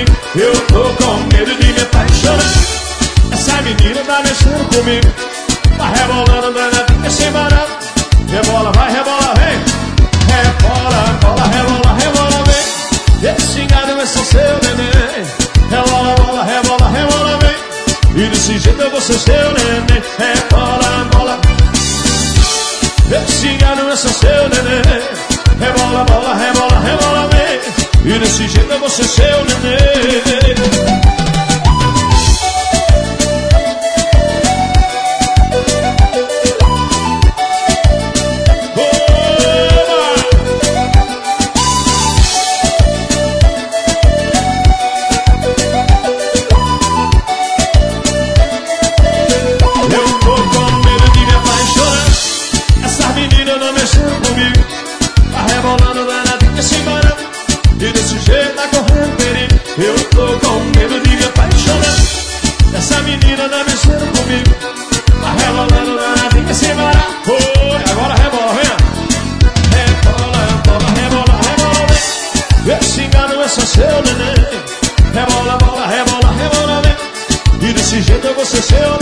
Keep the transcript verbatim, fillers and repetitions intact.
Eu tô com medo de me apaixonar. Essa menina tá mexendo comigo, vai rebolando danadinha sem barato. Rebola, vai, rebola, vem. Rebola, bola, rebola, rebola, vem. Esse gado é só seu neném. Rebola, bola, rebola, rebola, vem. E desse jeito eu vou ser seu neném. Rebola, bola. Esse gado é só seu neném. Rebola, bola, rebola, rebola, vem. E desse jeito eu vou ser seu neném. Eu tô com medo de me apaixonar. Essa menina tá mexendo comigo, tá rebolando danadinha sem parar. Oi, agora rebola, vem. Rebola, bola, rebola, rebola, vem. Esse engano é só seu neném. Rebola, bola, rebola, rebola, vem. E desse jeito eu vou ser seu